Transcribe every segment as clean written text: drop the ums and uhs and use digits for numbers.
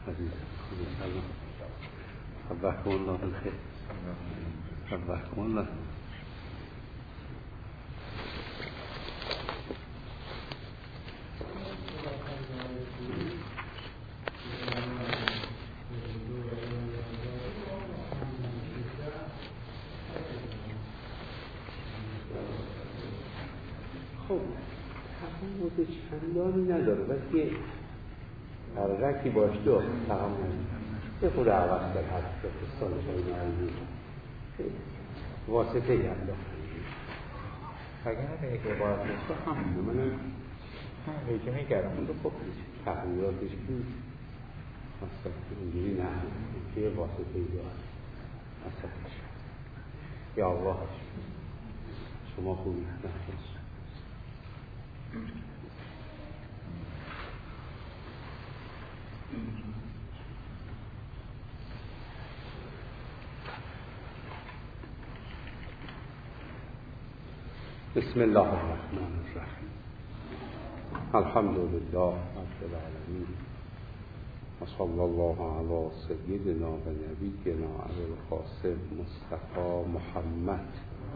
سلام. حبکم الله بالخیر. حبکم الله. خب تفاوت چندانی نداره، بس یه فرقی باشه و تمام یه خود عوض در حد پاکستان شاید نرمید واسطه ای هم دارم اگر یک عبارت بسته همونه منم هیچی میکردم اون رو خوب تغییراتش بود اصلا اینجوری نه که واسطه ای دارم اصلاش یا الله شما خوبی نخواست بسم الله الرحمن الرحیم الحمد لله رب العالمین و صلی الله علی سیدنا و نبینا ابی القاسم مصطفی محمد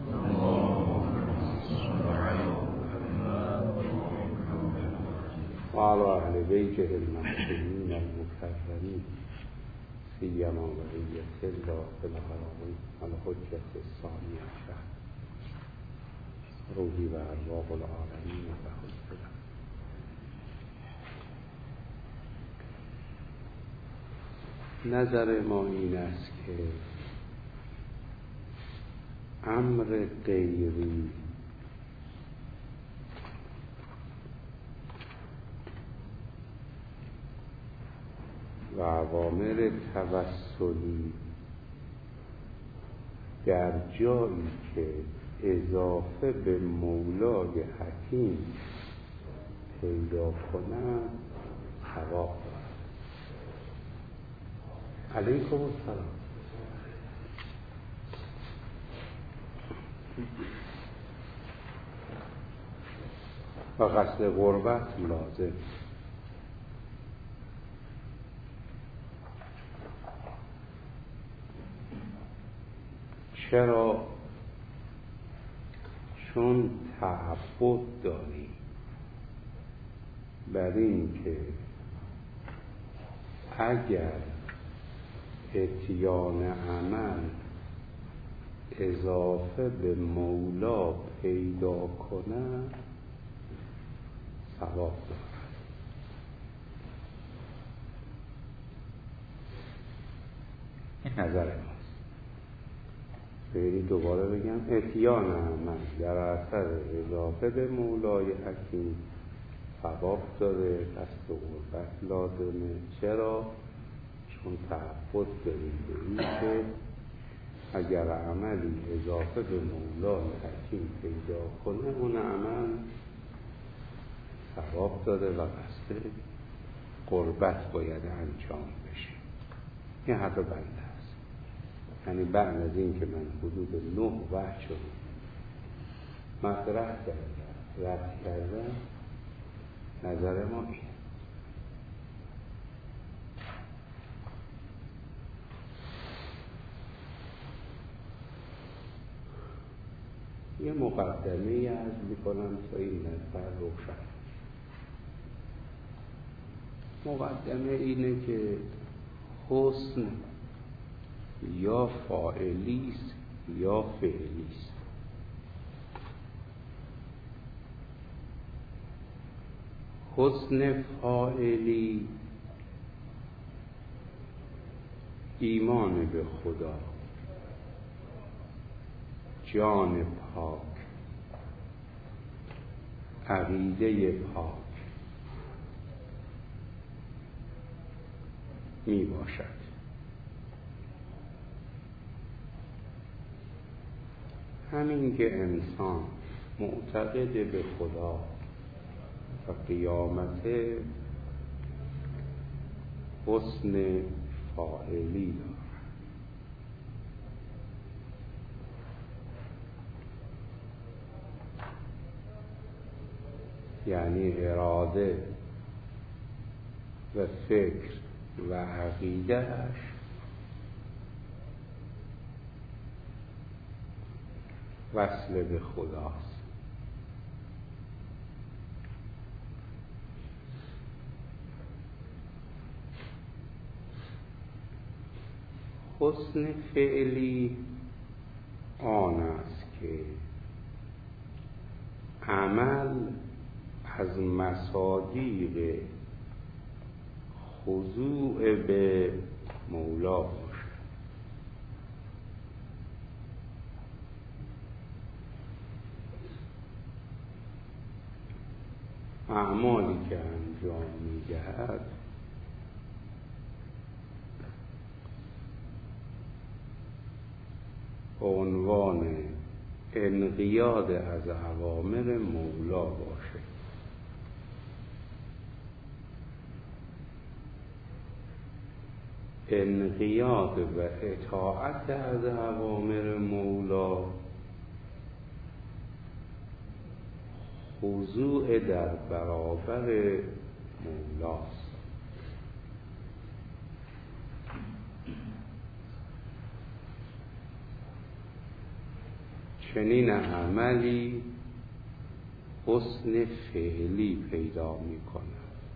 و علی اهل بیته المعصومین المکرمین سیما بقیة الله فی الأراضین الحجة الثانیة روحی و ارواح العالمین و خود نظر ما این است که امر غیری و اوامر توسلی در جایی که اضافه به مولای حکیم پیدا کنند ثواب دارد. علیکم السلام. و قصد قربت لازم. چرا؟ چون تعبد داری بر این که اگر اتیان عمل اضافه به مولا پیدا کنه ثواب دارد. این نظر ماست. بگیرید دوباره بگم اتیان عمل در اثر اضافه به مولای حکیم ثواب داره، قصد قربت لازمه. چرا؟ چون تعبد داریم به این که اگر عملی اضافه به مولای حکیم پیدا کنه اون عمل ثواب داره و قصد قربت باید انجام بشه. این حرف بنده است. یعنی بعد از این که من حدود 9 وجه رو مطرح کردم رد کردم نظر ما این یه مقدمه عرض میکنم تا این نظر روشن. مقدمه اینه که حسن یا فاعلیست یا فعلیست. حسن فاعلی ایمان به خدا، جان پاک، عقیده پاک می باشد. همین که انسان معتقد به خدا و قیامت حسن فاعلی دارد. یعنی اراده و فکر و عقیده‌اش وصل به خداست. حسن فعلی آن است که عمل از مصادیق خضوع به مولا باشد. اعمالی که انجام می‌دهد به عنوان انقیاد از اوامر مولا باشه. انقیاد و اطاعت از اوامر مولا خضوع در برابر مولاست. چنین عملی حسن فعلی پیدا می کند.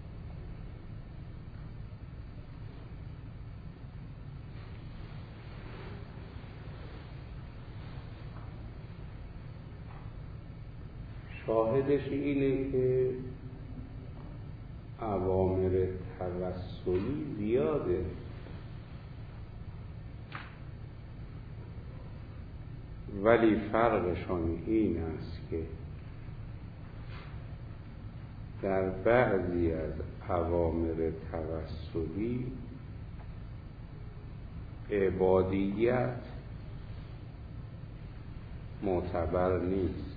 شاهدش اینه که اوامر توسلی زیاده، ولی فرقشان این است که در بعضی از اوامر توسلی عبادیت معتبر نیست.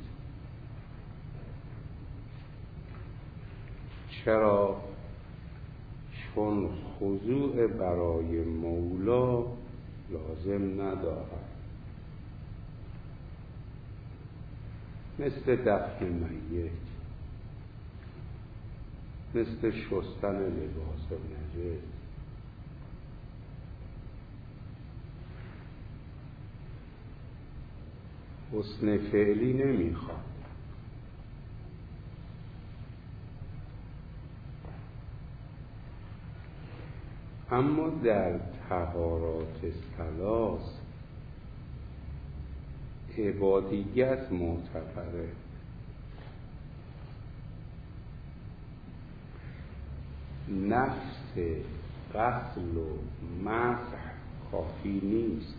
چرا؟ چون خضوع برای مولا لازم ندارد. مثل دفن میت، مثل شستن لباس نجس، حسن فعلی نمیخواد. اما در طهارات ثلاث عبادیت معتبره. نفس غسل و مسح کافی نیست،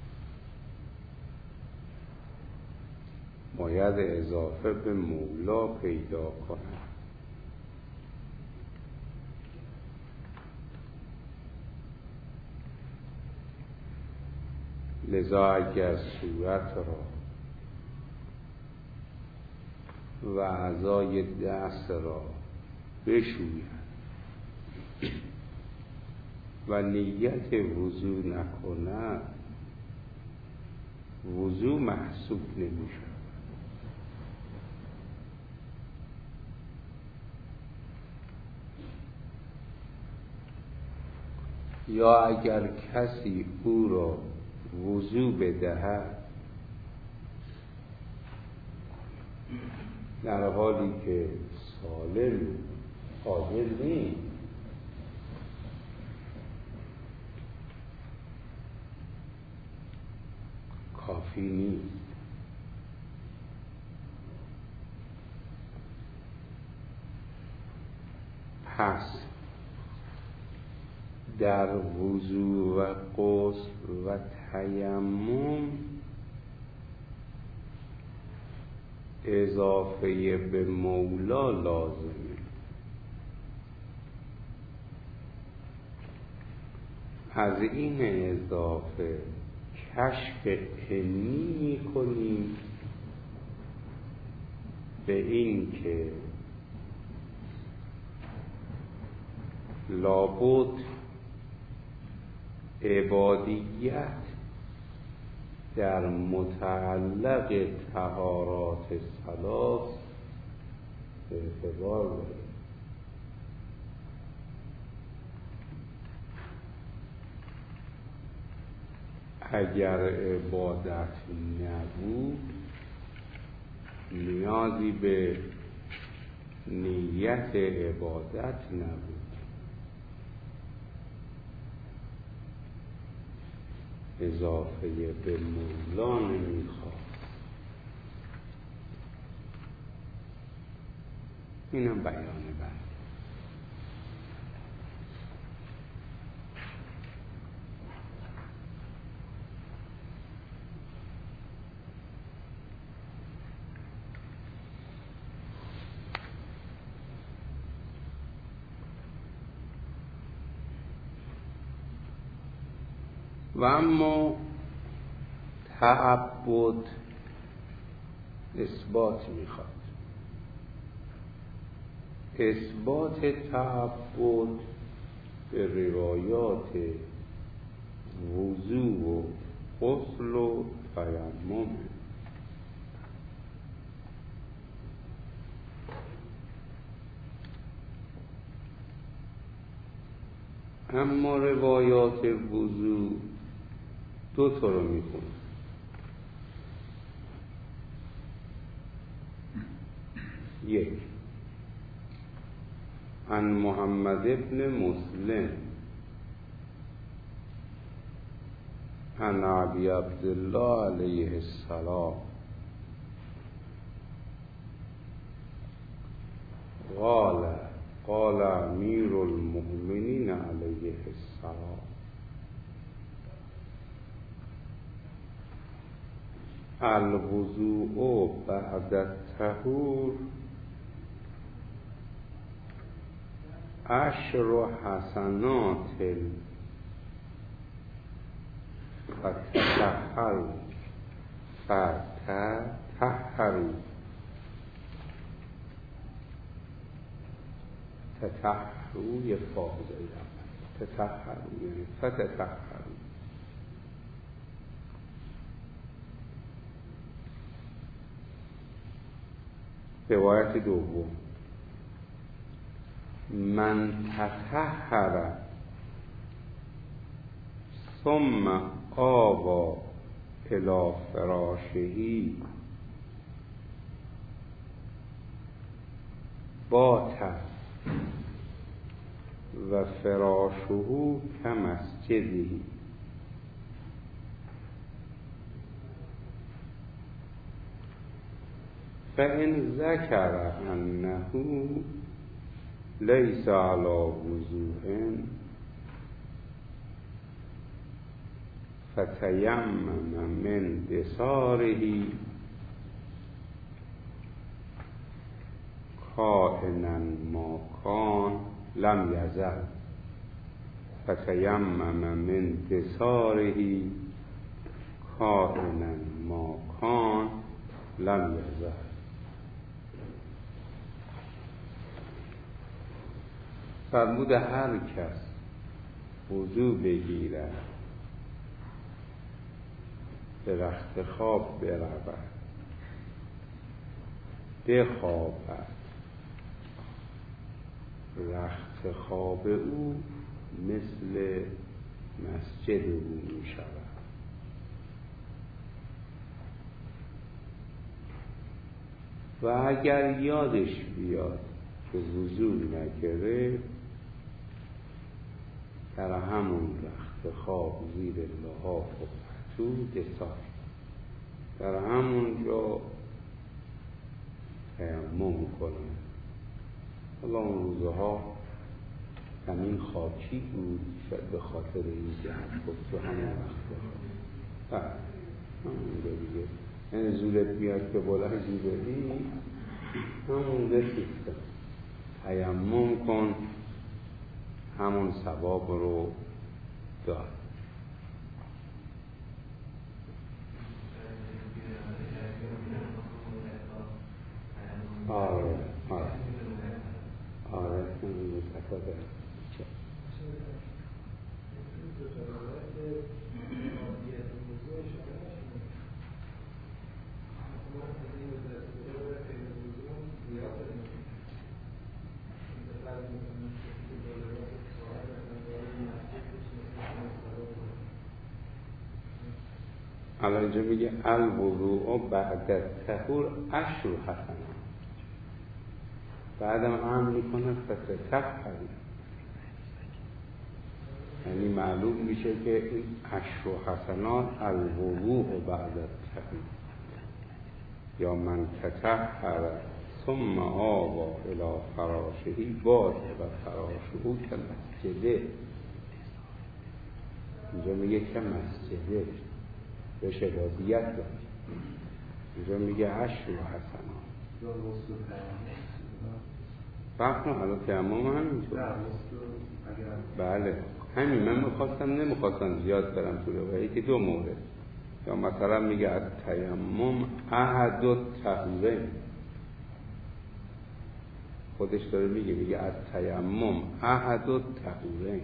باید اضافه به مولا پیدا کنه. لذا اگر صورت را و اعضای دست را بشوید و نیت وضو نکند، وضو محسوب نمیشه. یا اگر کسی او را وضو بدهد در حالی که سالم قادر نیست، کافی نیست. پس در وضو و غسل و تیمم اضافه به مولا لازمه. از این اضافه کشف علمی می‌کنیم به این که لابد عبادیت در متعلق طهارات ثلاث اعتبار داره. اگر عبادت نبود نیازی به نیت عبادت نبود. اضافه به مولا نمیخواد. اینم بیان بند. و اما تعبد اثبات میخواد. اثبات تعبد به روایات وضو و غسل و تیمم. اما روایات وضو دو تا رو میخونه. یک، عن محمد ابن مسلم عن ابی عبدالله علیه السلام قال امیر المؤمنین علیه السلام الوضوء بعد الطهور 10 حسنات فتطهروا تطهروا یه فاظه تطهروا یعنی فتطهروا. روایت دوم، من تطهر ثم آوى الى فراشه بات و فراشه کمسجده فإن ذكر أنه ليس على وضوء فتيمم من دثاره كائنا ما كان لم يزل فتيمم من دثاره كائنا ما كان لم يزل. فرمود هر کس وضو بگیرد، به رخت خواب برود، بخوابد، رخت خواب او مثل مسجد او می شود. و اگر یادش بیاد که وضو نگرفت، در همون رخت خواب زیر لحاف و پتو دسار در همون جا تیمم کنه. حالا اون روزها زمین خاکی بود، شاید به خاطر این جهت گفت تو همون رخت خواب همون دیگه، یعنی زولت بیاد که بلندی بدی همون رسیده تیمم کن، همون ثواب رو دار. آره این متفاده الان اینجا میگه الوضوء بعد الطهور 10 حسنات، بعدم امر میکنه فتطهر، یعنی معلوم میشه که این 10 حسنات الوضوء بعد الطهور، یا من تطهر ثم آوى الی فراشه بات و فراشه کمسجده. اینجا میگه که مسجده بهش عبادیت داره، اینجا میگه 10 حسنات. فرق نه، الان تیمم همینطور. بله همین، من نمیخواستم زیاد برم تو روایه که 2 مورد، یا مثلا میگه التیمم احد الطهورین، خودش داره میگه التیمم احد الطهورین.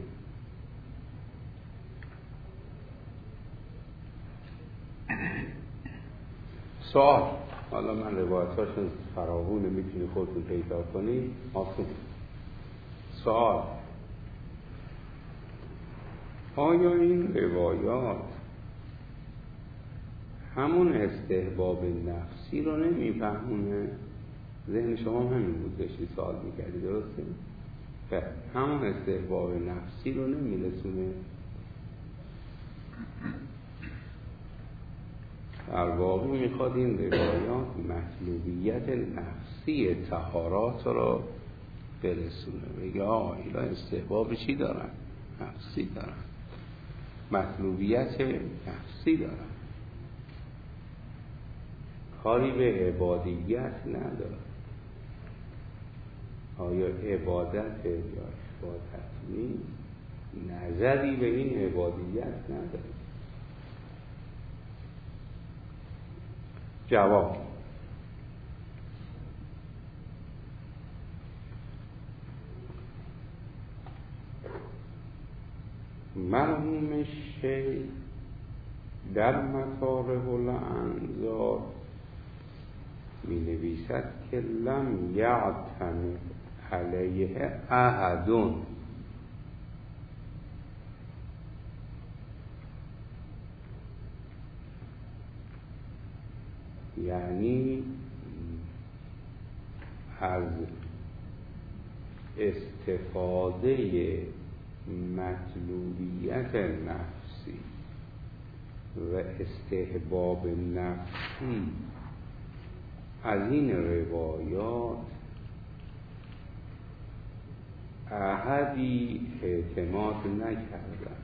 سوال، حالا من روایتاشون فراوونه، میتونی خودتون پیدا کنی، آسون. سوال، آیا این روایات همون استحباب نفسی رو نمیفهمونه؟ ذهن شما همین بود، داشتی سوال میکردی، درسته؟ همون استحباب نفسی رو نمیرسونه؟ در واقع میخواد این روایات مطلوبیت نفسی طهارات رو برسونه، بگه اینا استحباب چی دارن؟ نفسی دارن، مطلوبیت نفسی دارن، کاری به عبادیت نداره. آیا عبادت یا عبادت نیست؟ نظری به این عبادیت نداره. جواب، مرحوم شیخ در مطالب الانظار می نویسد که لم یعتمد علیه احدون، یعنی از استفاده مطلوبیت نفسی و استحباب نفسی از این روایات احدی اعتماد نکردن.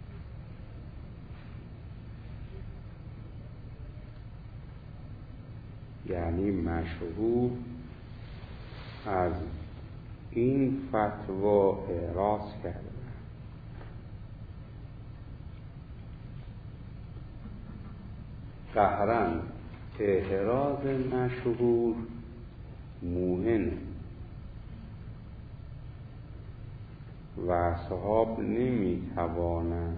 یعنی مشهور از این فتوا اعراض کردن. قهرن اعراض مشهور موهن و اصحاب نمیتوانند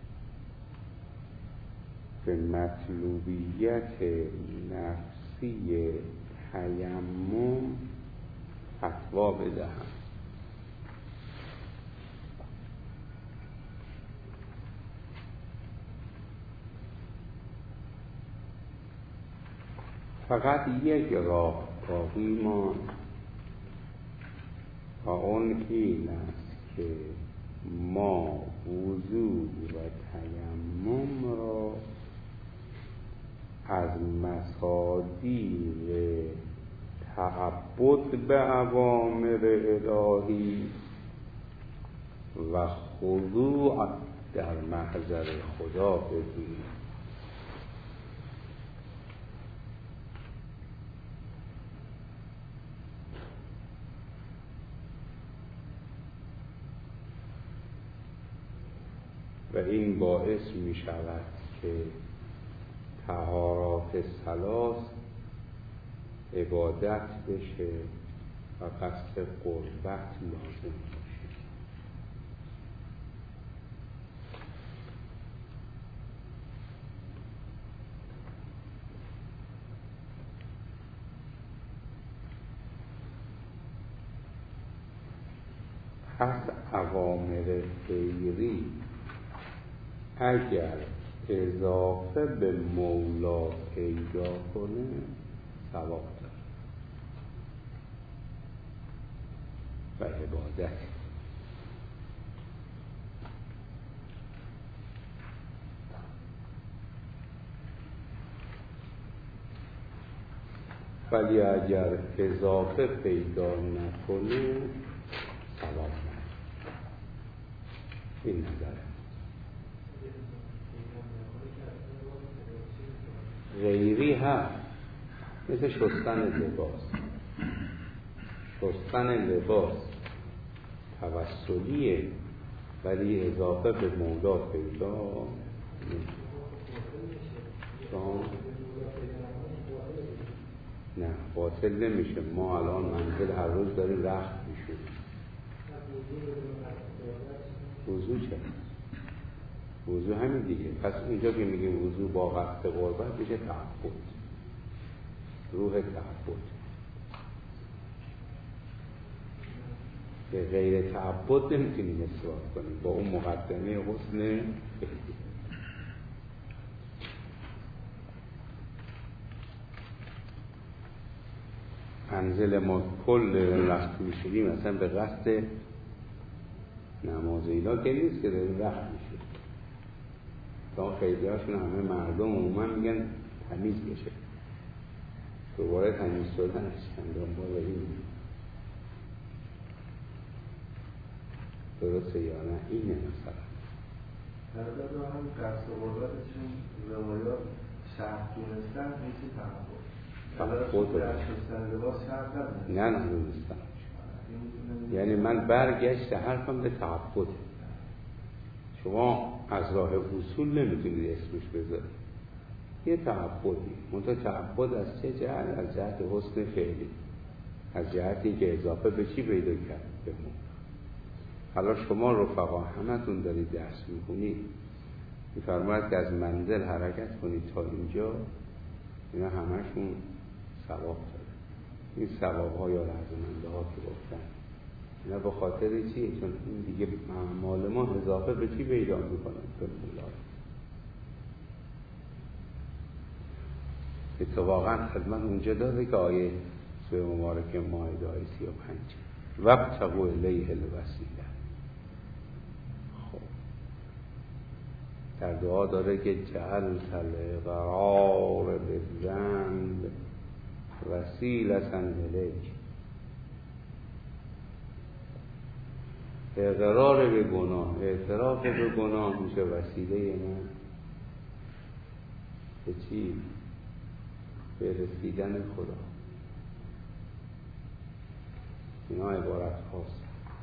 به مطلوبیت نفسی تیمم فتوا بدهند. فقط یک راه باقی ماند و اون این است که ما وضو و تیمم را از مصادیق تعبد به اوامر الهی و خضوع در محضر خدا بدونیم. و این باعث می شود که طهارات ثلاث عبادت بشه و قصد قربت لازم باشه. پس اوامر غیری اگر اضافه به مولا پیدا کنه ثواب داره و عبادت. ولی اگر اضافه پیدا نکنه ثواب نداره. این نظره. غیری هست مثل شستن لباس. شستن لباس توسلیه ولی اضافه به مولا پیدا نه باطل نمیشه. ما الان منزل هر روز داریم رخت میشون. وضو چه؟ وضو همین دیگه. پس اینجا که میگیم وضو با قصد قربت میشه تعبد، روح تعبد. به غیر تعبد نمیتونیم اصرار کنیم با اون مقدمه حسن فعلی. منزل ما کل رخت میشونیم مثلا به قصد نماز اینا که نیست که داریم رخت میشونیم. تا خیلی هاشون همه مردم عموما میگن تمیز بشه. دوباره تمیز شدن چندان بار این درسته یا نه؟ اینه مثلا در واقع هم قصد قربتشون روایات شرط دونستن میشه تعبد. نه دونستن. یعنی من برگشت حرفم به تعبد. شما از راه اصول نمیتونید اسمش بذارید. یه تعبدی. منتها تعبد از چه جهت؟ از جهت حسن فعلی، از جهتی که اضافه به چی پیدا کرد؟ به ما. حالا شما رفقا همتون دارید درس میخونید، میفرماید که از منزل حرکت کنید تا اینجا. اینا همشون ثواب داره. این ثواب ها یا لازمنده ها که گفتن اینا به خاطر چیه؟ چون این دیگه اعمال ما اضافه به چی پیدا میکنن؟ به مولا. اتفاقا خدمت اونجا داره که آیه سوره مبارکه مائده آیه 35 وابتغوا الیه الوسیله. خب در دعا داره که جعلت الاقرار بالذنب وسیلة الیک. اقرار به گناه، اعتراف به گناه میشه وسیله من به چی؟ به رسیدن خدا. اینا عبارت هاست.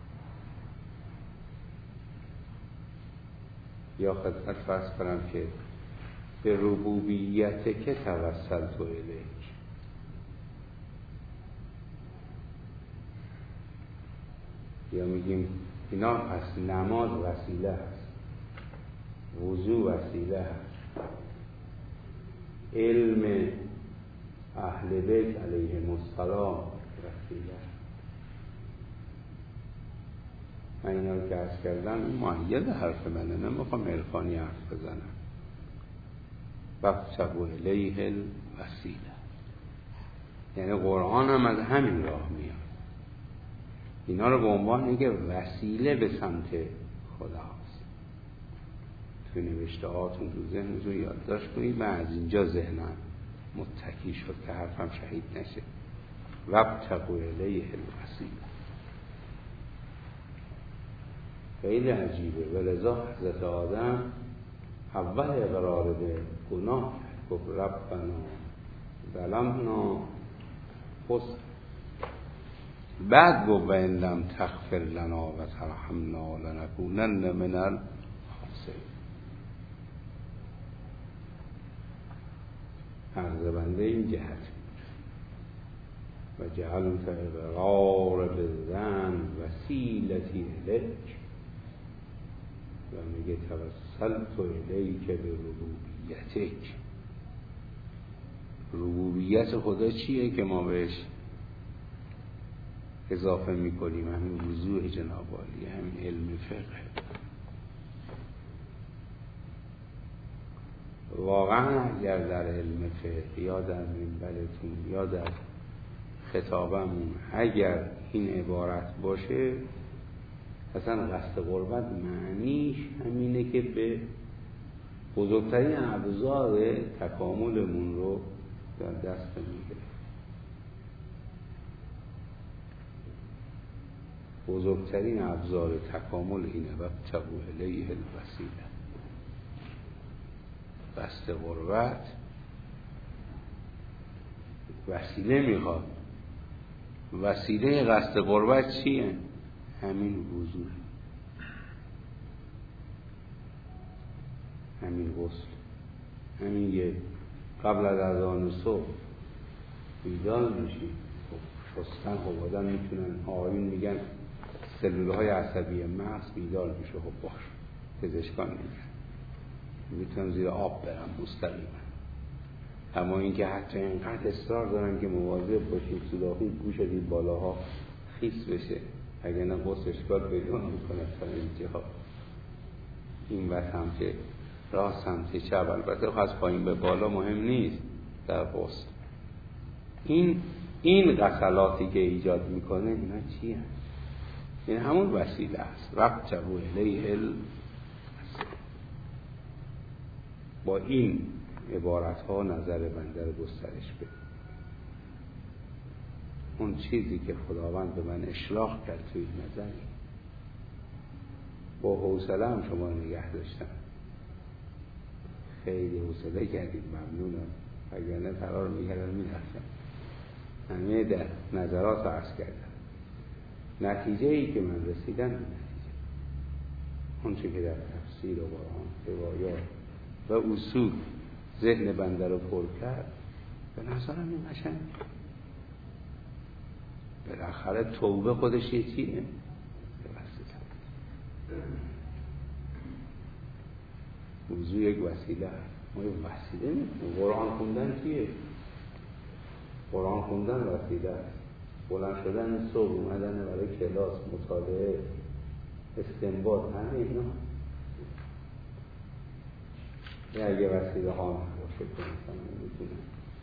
یا خدمت فرض کنم که به ربوبیت که توسلت الیک. یا میگیم اینا پس نماز وسیله است، وضو وسیله است، علم اهل بیت علیهم السلام وسیله است. من اینا رو که عرض کردم مؤید حرف منه، نمیخوام عرفانی حرف بزنم. وابتغوا الیه الوسیله یعنی قرآن هم از همین راه میاد. اینا رو به عنوان که وسیله به سمت خداست. تو نوشته هاتون تو ذهنتون یادداشت کنید. من از اینجا ذهنم متکی شد که حرفم شهید نشه. وابتغوا الیه الوسیله خیلی عجیبه. ولذا حضرت آدم اول اقرار به گناه گفت ربنا ظلمنا انفسنا. بعد گفت و ان لم تغفر لنا و ترحمنا لنکونن من الخاسرین. عرض بنده این جهت بود. و جعلت اقرار بالذنب وسیلتی الیک و میگه توسلت الیک به ربوبیتک. ربوبیت خدا چیه که ما بهش اضافه میکنیم؟ همین وضوح جناب عالی، همین علم فقه. واقعا اگر در علم فقه یا در منبرتون یا در خطابمون اگر این عبارت باشه، اصلا قصد قربت معنیش همینه که به بزرگترین ابزار تکاملمون رو در دست میگیره. بزرگترین ابزار تکامل اینه و ابتغوا الیه الوسیله. قصد قربت وسیله میخواد. وسیله قصد قربت چیه؟ همین وضوء، همین غسل، همین یه قبل از اذان صبح بیدار میشی. شستن خب آدم میتونن، آقایون میگن سلولهای عصبی مغز بیدار میشه. خب باش، پزشکان میگن میتونن زیر آب برن مستقیما. اما اینکه حتی اینقدر اصرار دارن که مواظب باشید سوراخی گوش از این بالاها خیس بشه، اگر نه غسل اشکال پیدا میکنه. تا اینجا این وقت سمت راست سمت چپ، البته از پایین به بالا مهم نیست در غسل. این غسلاتی که ایجاد میکنه اینا چی هست؟ این همون وسیله است. وابتغوا الیه الوسیله. با این عبارت ها نظر بنده رو گسترش بده. اون چیزی که خداوند به من اشراق کرد توی نظری، با حوصله هم شما نگه داشتم. خیلی حوصله کردید، ممنونم. اگر نه قرار میگردم میرفتم. همه در نظرات رو عرض کردم. نتیجه ای که من رسیدم این نتیجه، اون چی که در تفسیر و قرآن روایات و اصول ذهن بنده رو پر کرد، به نظرم این قشنگ. بالاخره توبه خودش یه چیه؟ وضوء یک وسیله است. ما یک وسیله نیستیم. قرآن خوندن چیه؟ قرآن خوندن وسیله است. بلند شدن صبح، اومدن برای کلاس، مطالعه، استنباط، همه اینا اگه وسیله ها نباشه که مثلا میتونه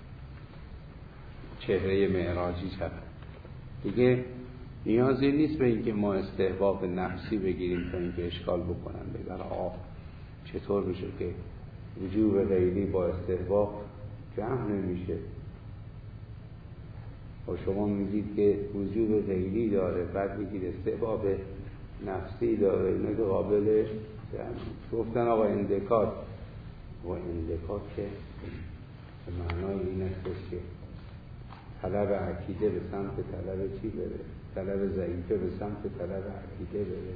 چهره معراجی شود. دیگه نیازی نیست به اینکه ما استحباب نفسی بگیریم تا اینکه اشکال بکنن بگن چطور میشه که وجوب غیری با استحباب جمع نمیشه. و شما میگید که وجوب غیری داره، بعد میگید استحباب نفسی داره، اینا که قابل گفتن آقا اندکات. و اندکات که به معنای این است که طلب عقیده به سمت طلب چی بره؟ طلب ضعیفه به سمت طلب عقیده بره.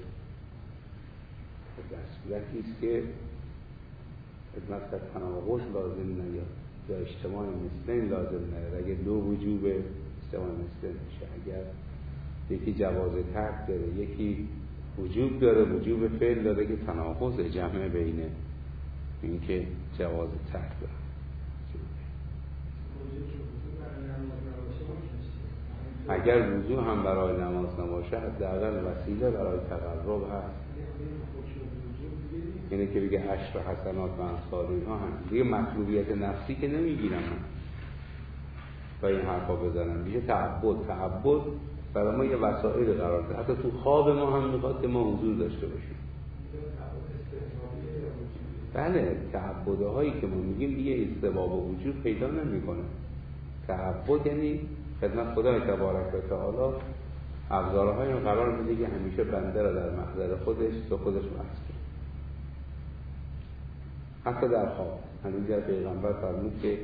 در صورتی است که خدمت در تناقض لازم نیاد یا اجتماع مثلین لازم نیاد. اگه دو وجوب اجتماع مثلین میشه، اگر یکی جواز ترک داره، یکی وجوب داره، وجوب فعل داره، که تناقض جمع بینه این که جواز ترک داره. اگر وضو هم برای نماز نباشه، حداقل وسیله برای تقرب هست. اینه که بگه عشر حسنات و امثال اینها هم دیگه مطلوبیت نفسی که نمیگیرم من و این حرفا بزنم. میشه تعبد برای ما یه وسائل قرار ده. حتی تو خواب ما هم میخواد که ما حضور داشته باشیم. بله، تعبده هایی که ما میگیم دیگه استباب و وجود پیدا نمیکنه. تعبد یعنی خدمت خدای تبارک و تعالی ابزارهای رو قرار میده که همیشه بنده را در محضر خودش تو خودش محض کنه. حتی در خواب همینجا پیغمبر فرمود که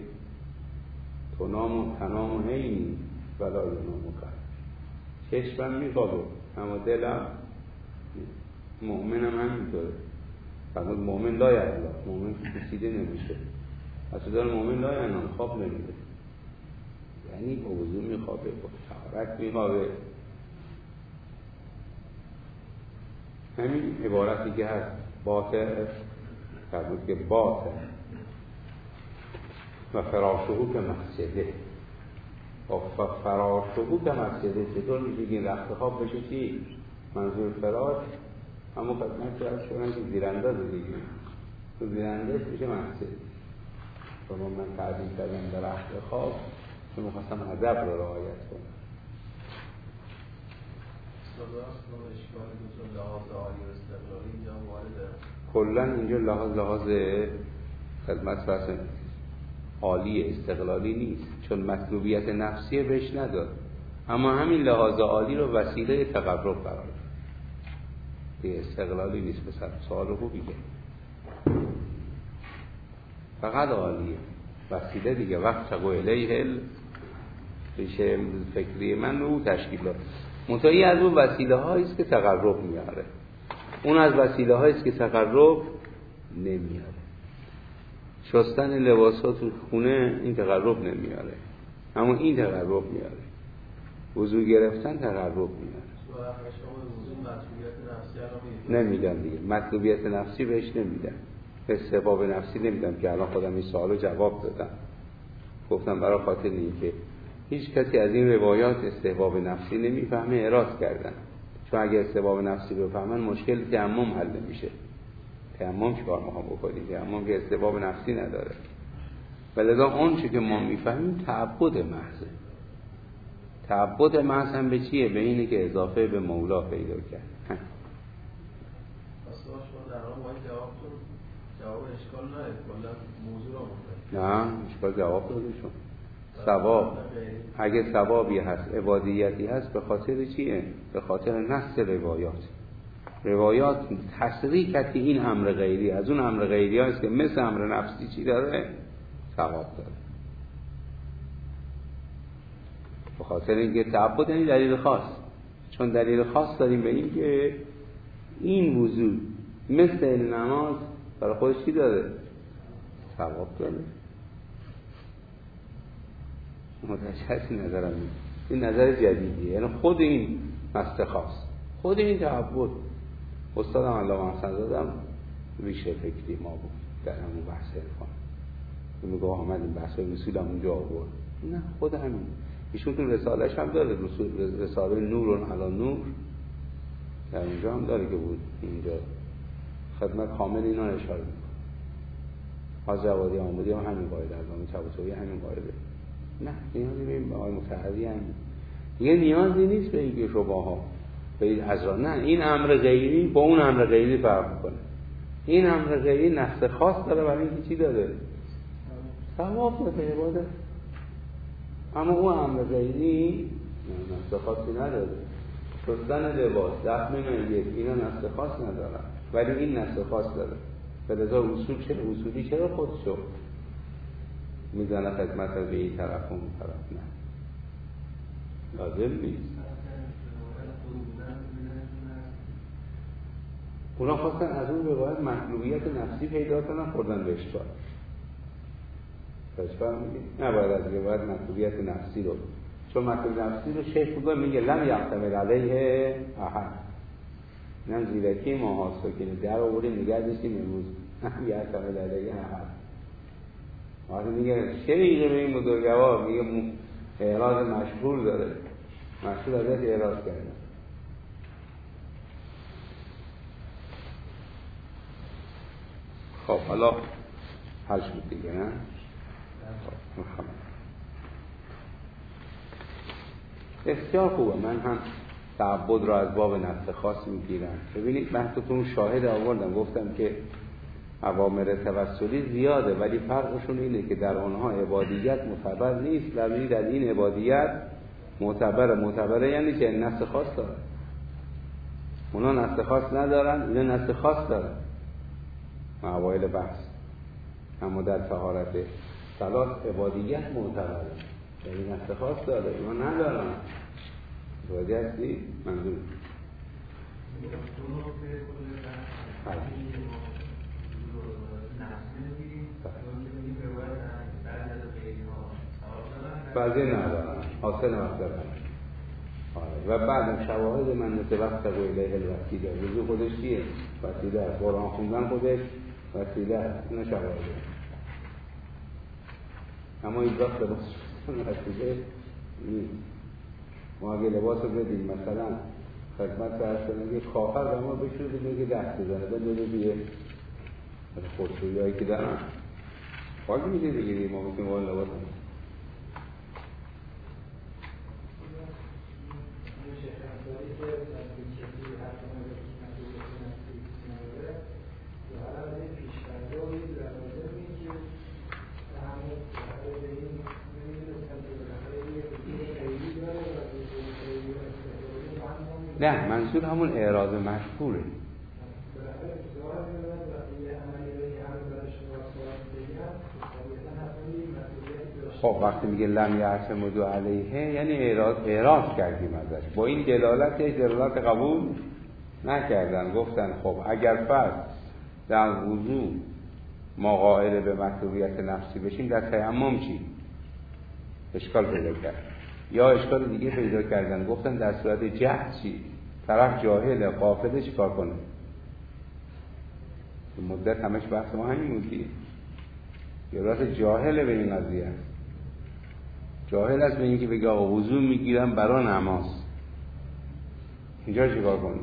تنام هینی ولا ینام کرد. چشمم میخوابه اما دلم، مؤمنم همینطوره. فرمود مؤمن لا یعلا، مؤمن کسیده نمیشه. اصلا مؤمن لا ینام، خواب نمیده. یعنی با وضو میخوابه، با طهارت میخوابه. همین عبارتی که هست باطل، فرمود که باطل و فراشهو که مسجده. و فراشهو که مسجده چطور میشه که این رخت خواب بشه چی؟ منظور فراش همون خدمت که از شدن که زیرانداز دیگه، تو زیرانداز میشه مسجد. شما من تعبیر کردم در عهد خاص چون میخواستم ادب رو رعایت کنم. کلا اینجا لحاظ خدمت فرسن عالی استقلالی نیست، چون مطلوبیت نفسی بهش نداد، اما همین لحاظ عالی رو وسیله تقرب قرار داد. دیگه استقلالی نیست. بسر سوال خوبی که فقط عالیه، وسیله دیگه. وقت تقو الیه ریشه فکری من او تشکیل داد. منتهی از اون وسیله هاییست که تقرب میاره، اون از وسیله هاییست که تقرب نمیاره. شستن لباسات تو خونه این تقرب نمیاره، اما این تقرب میاره. وضو گرفتن تقرب میاره. نمیدم دیگه، مطلوبیت نفسی بهش نمیدم، استحباب نفسی نمیدم که الان خودم این سوالو جواب دادم. گفتم برای خاطر اینکه هیچ کسی از این روایات استحباب نفسی نمیفهمه اعراض کردن، چون اگه استحباب نفسی بفهمن مشکل تیمم حل نمیشه. تیمم چیکار میخوام بکنیم؟ تیمم که استحباب نفسی نداره. ولذا اون چی که ما میفهمیم تعبد محضه. تعبد محض هم به چیه؟ به اینه که اضافه به مولا پیدا کرد. جواب اشکال نداره، کلا موضوع رو مونده. نه اشکال جواب دادشون. ثواب اگه ثوابی هست، عبادیتی هست، به خاطر چیه؟ به خاطر نص روایات تصریح کرد که این امر غیری از اون امر غیری هست که مثل امر نفسی چی داره؟ ثواب داره. به خاطر اینکه تعبد یعنی دلیل خاص، چون دلیل خاص داریم به این که این وضو مثل نماز برای خودش چی داره؟ ثواب داره. متشخصی نظرم این نظر جدیدیه، یعنی خود این مست خاص، خود این تعبد. استادم علامه احسن زادم ریشه فکری ما بود در همون بحث عرفان، میگه آمد این بحث رسول هم اونجا آورد. نه خود همین ایشون تو رسالهش هم داره، رساله نور علی نور در اونجا هم داره که بود اینجا خدمت کامل اینا اشاره میکنه. حاج جوادی آمودی هم همین قاعده، علامه طباطبایی همین قاعده. نه نیازی به این آقای متحری هم دیگه نیازی نیست به اینکه شباها به این ازرا. نه این امر غیری با اون امر غیری فرق میکنه. این امر غیری نفس خاص داره برای اینکه چی داره؟ ثواب داره، عبادت. اما اون امر غیری نفس خاصی نداره. شستن لباس، دفن میت، اینا نفس خاص نداره، ولی این نفس خاص داره. فلذا اصولی چرا خودشو میزنه خدمت به این طرف اون طرف؟ نه لازم نیست. اونا خواستن از اون روایت مطلوبیت نفسی پیدا کنن، خوردن به اشکال. نباید از روایت مطلوبیت نفسی رو، چون مطلوبیت نفسی رو شیخ خوبه میگه لم یحتمل علیه احد. نم زیرکی ما هاست که در آوریم نگه داشتیم امروز لم یحتمل علیه احد. وقتی میگه شریعه به این بزرگوار میگه اعراض مشهور داره، مشهور ازش اعراض کرده. خب حالا حل شد دیگه نه؟ خب بسیار خوبه. من هم تعبد را از باب نفس خاص میگیرم. ببینید بحثتون شاهد آوردم، گفتم که اوامر توسلی زیاده ولی فرقشون اینه که در آنها عبادیت معتبر نیست، ولی در این عبادیت معتبره یعنی که نفس خاص داره. اونا نفس خاص ندارن، اینا نفس خاص دارن اوایل بحث. اما در طهارت صلات عبادیت معتبره یعنی نفس خاص داره، اینا ندارن. عبادیت نیست منظور بعضی ندارن، حاصل مقصد و بعد شواهد من مثل وقت قویله الوسیله، وضو خودش چیه؟ وسیله است. قرآن خوندن خودش وسیله است. اینا شواهده. اما این وقت لباس وسیله نیست. ما اگه لباس رو بدیم مثلا خدمت فرستانه یه کافر به ما بشور بدیم که دست بزنه بندازه بیه خودشویی هایی که دارن خاک میشه دیگه، ما میتونیم باید لباس هم نه، منظور همون اعراض مشهوره. خب وقتی میگه لم یعتمدوا علیه یعنی اعراض کردیم ازش، با این دلالت قبول نکردن. گفتن خب اگر فرض در وضو ما قائل به مطلوبیت نفسی بشیم، در تیمم چی؟ اشکال پیدا کرد. یا اشکال دیگه پیدا کردن، گفتن در صورت جهل چی؟ طرف جاهله، غافله، چی کار کنه؟ مدت همش بحث ما همین بودی. یا راست جاهله به این قضیه، جاهل است به اینکه بگه آقا وضو میگیرم برای نماز، اینجا چی کار کنیم؟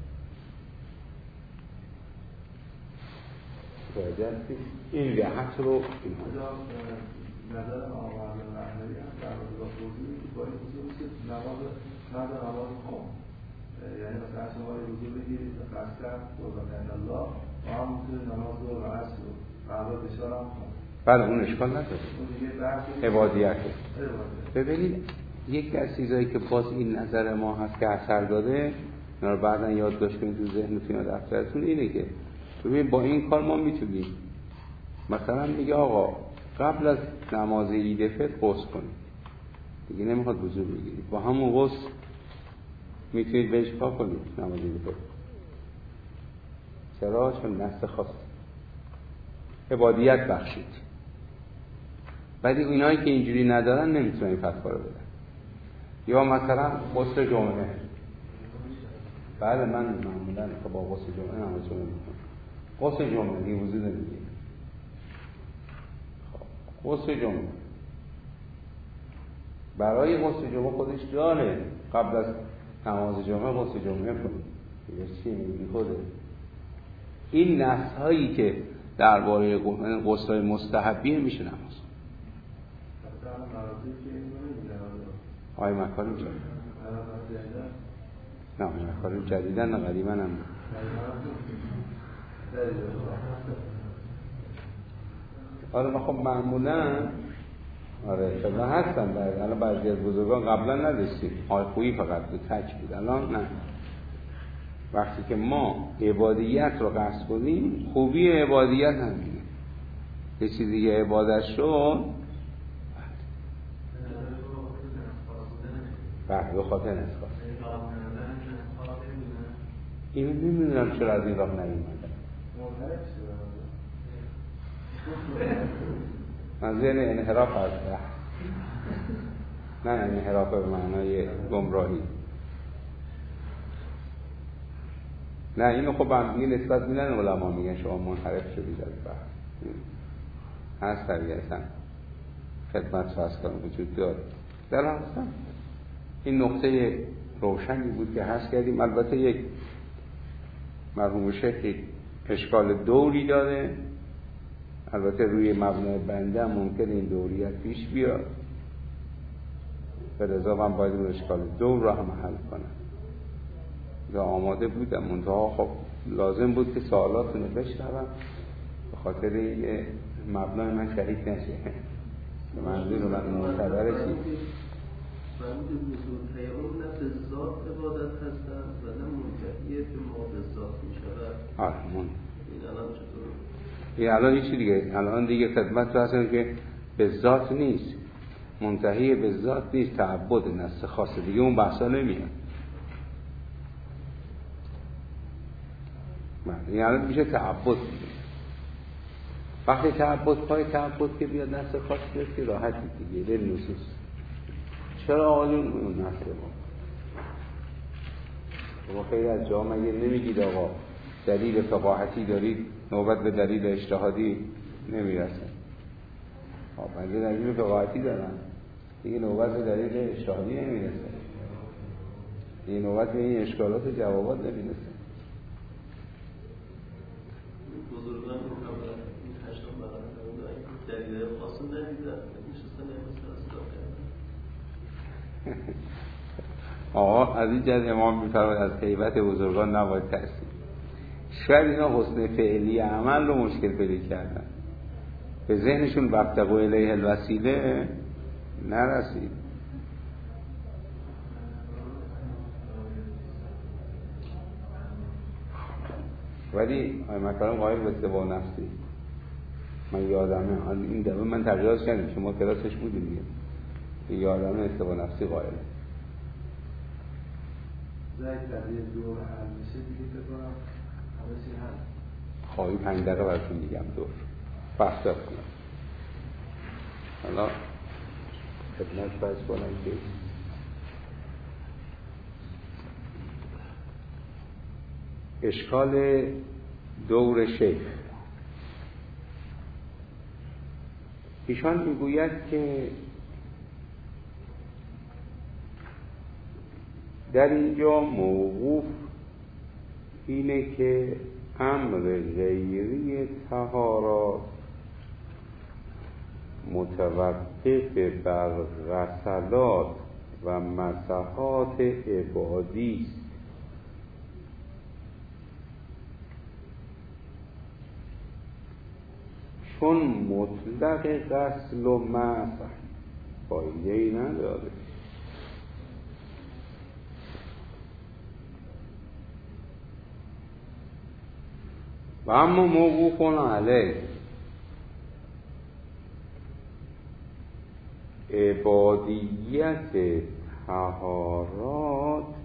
این جهت رو نظر آمد رحمتی هم در مورد وضوعی که باید وضوعی که نماز خون، یعنی مثلا شما وضوع بگیرید قصد قربان الله و هم میتونید نماز رو و عصر رو قبل بشار هم خون. بله اون اشکال نداره، عبادیته. ببینید یکی از چیزایی که باز این نظر ما هست که اثر داده، اینا رو بعداً یادداشت کنید تو ذهنتون یا دفترتون، اینه که ببین با این کار ما میتونیم مثلا میگه آقا قبل از نماز عید فطر غسل کنید، دیگه نمیخواد وضو بگیرید، با همون غسل میتونید بهش پا کنید نماز عید فطر. چرا؟ چون نص خاص عبادیت بخشید. ولی اینایی که اینجوری ندارن نمیتونن این فتوا رو بدن. یا مثلا غسل جمعه، بله من معمولا با غسل جمعه نماز جمعه میکنم. غسل جمعه دیگه وضو نمیگیرم. غسل جمعه برای غسل جمعه خودش داره، قبل از نماز جمعه غسل جمعه کنید. دیگه چی میگی خوده؟ این نص هایی که درباره غسل مستحبی میشه نماز. آیا مکارم جدیدن؟ نه مکارم جدیدن، نه قدیما هم. آره ما خب معمولا آره شما هستن الان بعضی از بزرگان قبلا نداشتیم، حال خویی فقط بود، تک بود. الان نه، وقتی که ما عبادیت رو قصد کنیم، خوبی عبادیت همینه. یه چیزی دیگه عبادت شد بله به خاطر نسخاص. اینو نمیدونم چرا از این راه نیومدن. منظور انحراف هست، نه انحراف به معنای گمراهی، نه اینو خب هم دیگه نسبت میدن علما، میگن شما منحرف شدید از بحث. هست طبیعتا خدمت فرض کنم وجود داره در هستم. این نقطه روشنی بود که هست کردیم. البته یک مرحوم شیخ اشکال دوری داره، البته روی مبنای بنده ممکن این دوریت پیش بیاد، به لذا من باید اون اشکال دور رو هم حل کنم. یا آماده بودم منتها خب لازم بود که سوالاتون رو بشنوم به خاطر اینکه مبنای من شهید نشه. به منظور من معتبر چی؟ فهمید وجود تیمم نه به ذات عبادت هستن و نه منتهی به ما به ذات می شود. این الان چطور؟ این الان چی دیگه؟ الان دیگه خدمت رو هستن که به ذات نیست، منتهی به ذات نیست، تعبد نص خاصه دیگه، اون بحثا نمیاد. این الان میشه تعبد دیگه. وقتی تعبد پای تعبد که بیاد نص خاص بیاد که راحتی دیگه دل نصوص. چرا آقایون اون نصر ما خیلی از جا مگه نمیگید آقا دلیل فقاهتی دارید نوبت به دلیل اجتهادی نمیرسه؟ بنده دلیل فقاهتی دارن دیگه نوبت به دلیل اجتهادی نمیرسه، دیگه نوبت به این اشکالات جوابات نمیرسه. بزرگان رو قبل این هشتم برای دلیل آقا از این جد امام میفرماید از هیبت بزرگان نباید ترسید. شاید اینا حسن فعلی عمل رو مشکل پیدا کردن، به ذهنشون وابتغوا الیه الوسیله نرسید. ولی مثلا قائل به اتباع نفسی، من یادمه این دفعه من تغییرات کردیم، شما کلاسش بودیم دیگه، یادمه اتباع نفسی قائل زید در یه دور حل میشه دیگه بکنم همه چی هست. خواهی 5 دقیقه براتون میگم دور بحث کنم. حالا خدمت فرض کنم که اشکال دور شیخ. ایشان میگوید که در اینجا موقوف اینه که امر غیری طهارات متوقف بر غسلات و مسحات عبادی است. چون مطلق غسل و مسح فایده‌ای نداره. و اما موقوف علیه عبادیت طهارات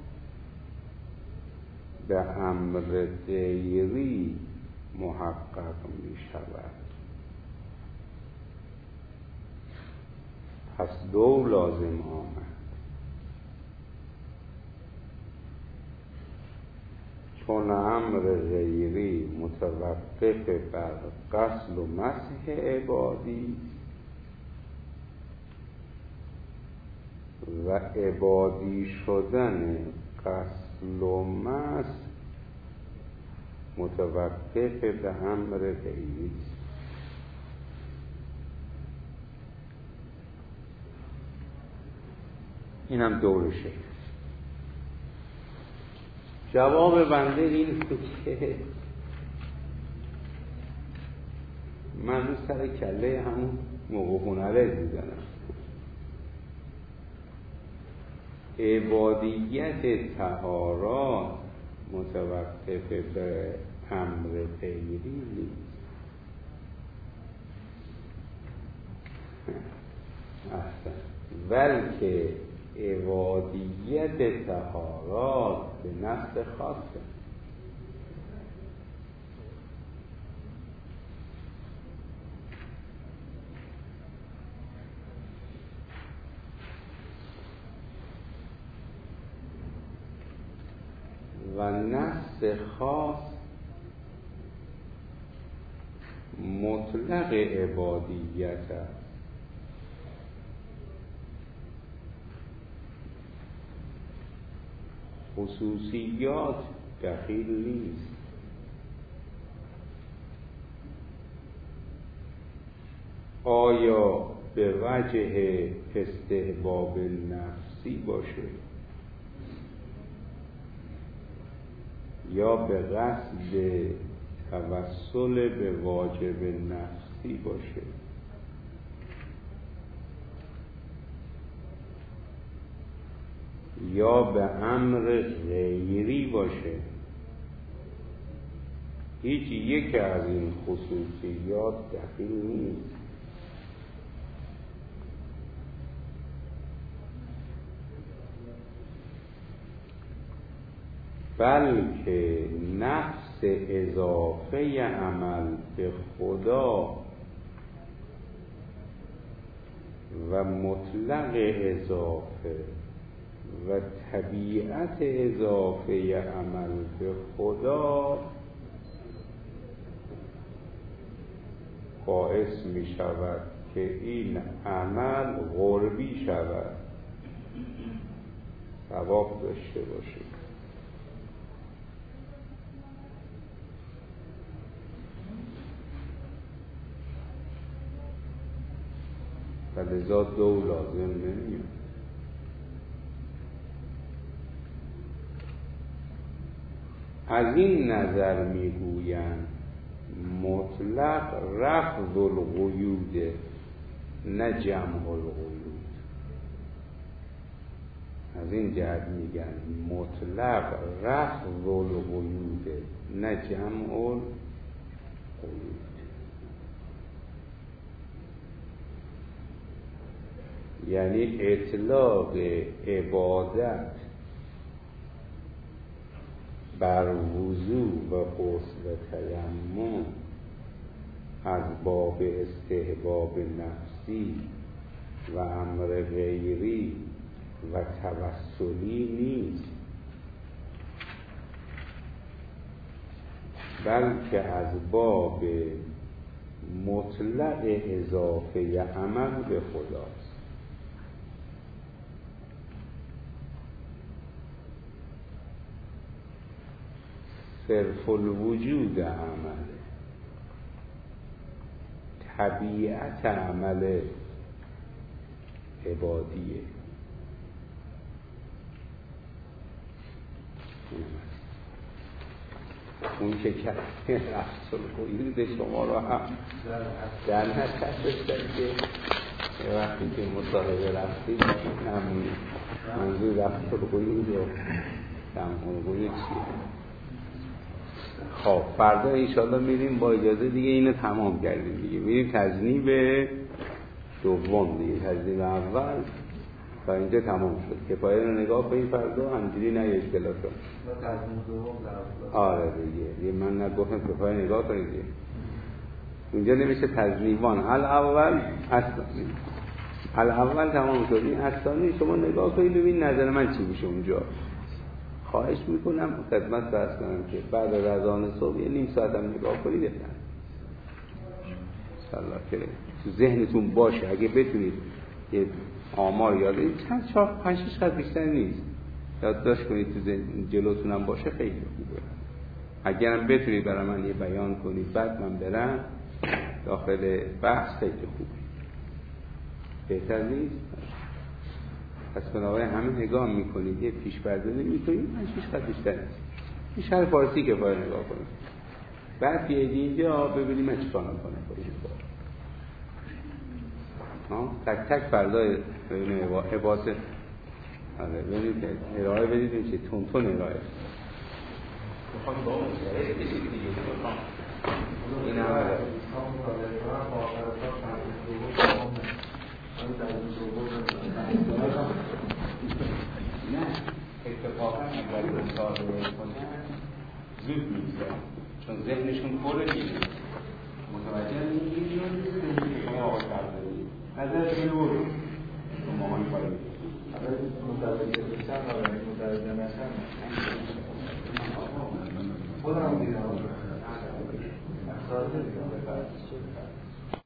به امر غیری محقق می شود. پس دو لازم آمد. چون امر غیری متوقف بر غسل و مسح عبادی و عبادی شدن غسل و مسح متوقف به امر غیری است. اینم دورشه. جواب بنده این که من رو سر کله همون موقوفون علیه میزنم. عبادیت طهارات متوقف به امر غیری نیست. بلکه عبادیت طهارات به نفس خاصه. و نفس خاص مطلق عبادیت است. خصوصیات دخیل نیست. آیا به وجه استحباب نفسی باشه یا به قصد توسل به واجب نفسی باشه، یا به امر غیری باشه، هیچ یک از این خصوصیات دخیل نیست. بلکه نفس اضافه عمل به خدا و مطلق اضافه و طبیعت اضافه عمل به خدا باعث می شود که این عمل قربی شود، ثواب داشته باشه. و لذا دو لازم نمیاد. از این نظر میگویند مطلق رفض القیود نه جمع القیود. از این جهت میگن مطلق رفض القیود نه جمع القیود. یعنی اطلاق عبادت بر وضو و غسل و تیمم از باب استحباب نفسی و امر غیری و توسلی نیست، بلکه از باب مطلق اضافه عمل به خداست. صرف الوجود عمله، طبیعت عمل عبادیه. اون که کسی رفض القیود شما رو هم در نظر داشتن که وقتی که مصاحبه رفتید منظور رفض القیود و جمع القیود چیه. خب فردا انشالله میریم با اجازه دیگه اینو تمام کردیم دیگه، میریم تجنیب دوم دیگه. تجنیب اول تا اینجا تمام شد. کفایه رو نگاه کنید فردا، همجوری نه یک کلاس رو. آره دیگه من نگفتم کفایه نگاه کنید دیگه. اینجا نمیشه تجنیبان الاول تمام شد. این اصلا شما نگاه کنید ببین نظر من چی میشه اونجا. خواهش میکنم خدمت درس کنم که بعد از اذان صبح یه نیم ساعت هم نگاه کنید ان شاءالله که تو ذهنتون باشه. اگه بتونید یه آمار یاد این چند 4-5 خط بیشتر نیست یادداشت کنید تو جلوتون هم باشه خیلی خوبه. اگرم بتونید برای من یه بیان کنید بعد من برم داخل بحث خیلی خوبه. بهتر نیست؟ پس بنابراین همه نگاه میکنید یه پیش برداری میکنید 5-6 خط بیشتر نیست. این شهر فارسی که باید نگاه کنید. بعد بیایید اینجا ببینیم من چیکار میکنم با این کار. تک تک فردای عبادت ببینید ارائه بدید این چه تون ارائه میخوام با اون ارائه بدید دیگه این عمله نه اتفاقا اگر مصاحبه کنن زود میگذارن چون ذهنشون پره میشه. متوجه این که شما آقای برداری نظر